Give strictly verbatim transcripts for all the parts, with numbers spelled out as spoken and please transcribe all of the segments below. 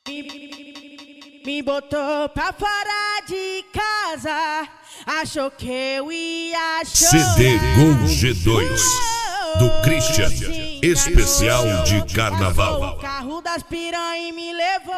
Me, me botou pra fora de casa, achou que eu ia chorar. C D Gol G dois do Christian, especial de carnaval. O carro das piranha me levou,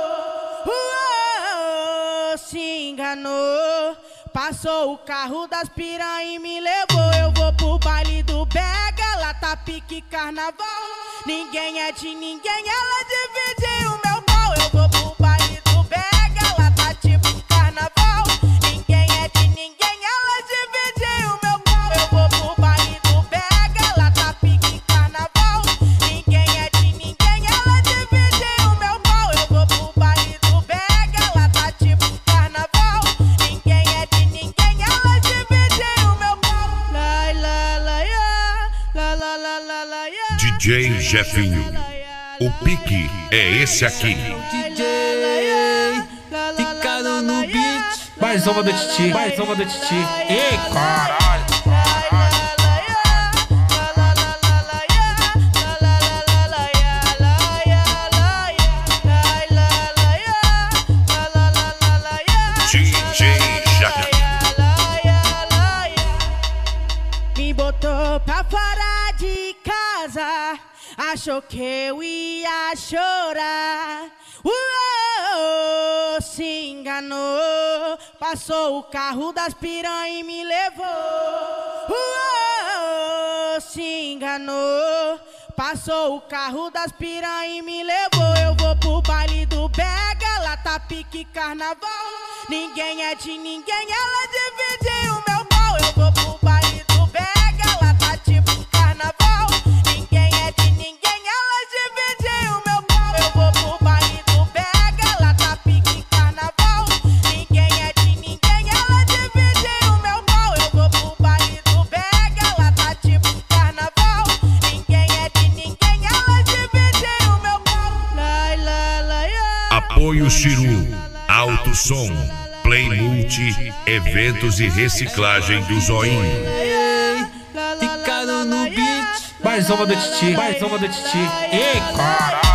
uou, se enganou. Passou o carro das piranha e me levou. Eu vou pro baile do Bega, lá tá pique carnaval. Ninguém é de ninguém, ela dividiu o meu pau. Eu vou pro baile do Bega, lá tá tipo carnaval. Ninguém é de ninguém, ela dividiu o meu pau. Eu vou pro baile do Bega, lá tá pique carnaval. Ninguém é de ninguém, ela dividiu o meu pau. Eu vou pro baile do Bega, lá tá tipo carnaval. Ninguém é de ninguém, ela dividiu o meu pau. Lai, la, la, ya, la, la, la, la, la, ya. D J Jefinho, o pique é esse aqui. D J Ricardo no beat. Mais uma do Titi, mais uma do Titi. Ei, caralho. D J Jefinho. Me botou pra fora de casa, achou que eu ia chorar. Uou, se enganou. Passou o carro das piranha e me levou. Uou, se enganou. Passou o carro das piranha e me levou. Eu vou pro baile do Bega, lá tá pique carnaval. Ninguém é de ninguém, ela dividiu o meu pau. Eu vou pro baile do Bega, lá tá tipo carnaval. Ninguém é de ninguém, ela dividiu o meu pau. Eu vou pro baile do Bega, lá tá pique carnaval. Ninguém é de ninguém, ela dividiu o meu pau. Eu vou pro baile do Bega, lá tá tipo carnaval. Ninguém é de ninguém, ela dividiu o meu pau. Lai, la, la, ya. Apoio Chiru, Alto Som, Play Multi, eventos e reciclagem do Zoinho. Ricardo no beat. Mais uma do Titi, mais uma do Titi. Ei, caralho.